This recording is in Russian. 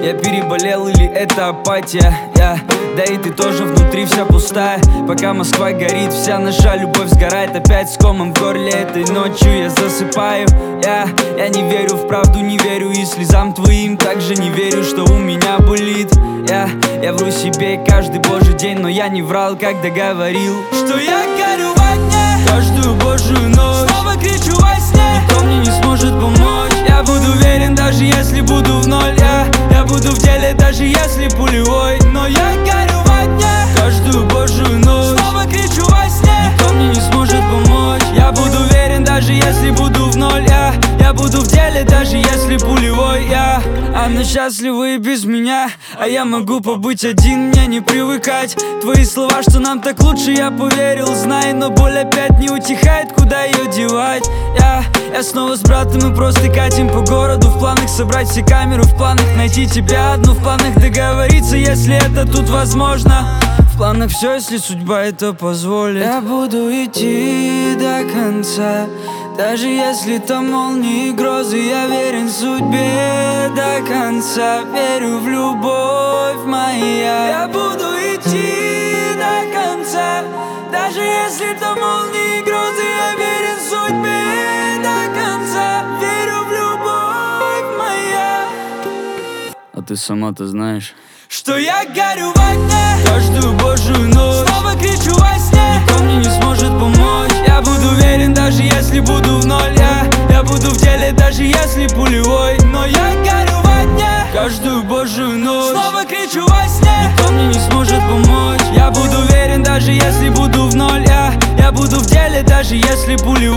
Я переболел или это апатия? Да и ты тоже внутри вся пустая. Пока Москва горит, вся наша любовь сгорает. Опять с комом в горле, этой ночью я засыпаю. Я не верю в правду, не верю и слезам твоим. Также не верю, что у меня болит. Я вру себе каждый божий день, но я не врал, когда говорил, что я горю во огне. Каждую божью ночь снова кричу во сне. Никто мне не сможет помочь. Я буду уверен, даже если буду в ноль. Я буду в деле, даже если пулевой. Но я горю в огне. Каждую божью ночь снова кричу во сне. Никто мне не сможет помочь. Я буду уверен, даже если буду в ноль. Я буду в деле, даже если пулевой. Она счастлива и без меня, а я могу побыть один, мне не привыкать. Твои слова, что нам так лучше, я поверил, знай. Но боль опять не утихает, куда ее девать? Я снова с братом, мы просто катим по городу. В планах собрать все камеры, в планах найти тебя одну. В планах договориться, если это тут возможно. В планах все, если судьба это позволит. Я буду идти до конца, даже если там молнии и грозы. Я верен судьбе до конца, верю в любовь моя. Я буду идти до конца, даже если там молнии и грозы. Я верен судьбе до конца, верю в любовь моя. А ты сама-то знаешь, что я горю в огне. Каждую божью ночь снова кричу во сне. Никто мне не сможет помочь. Я буду уверен, даже если буду в ноль. Я буду в деле, даже если пулевой. Но я горю в огне. Каждую божью ночь снова кричу во сне. Никто мне не сможет помочь. Я буду уверен, даже если буду в ноль. Я буду в деле, даже если пулевой.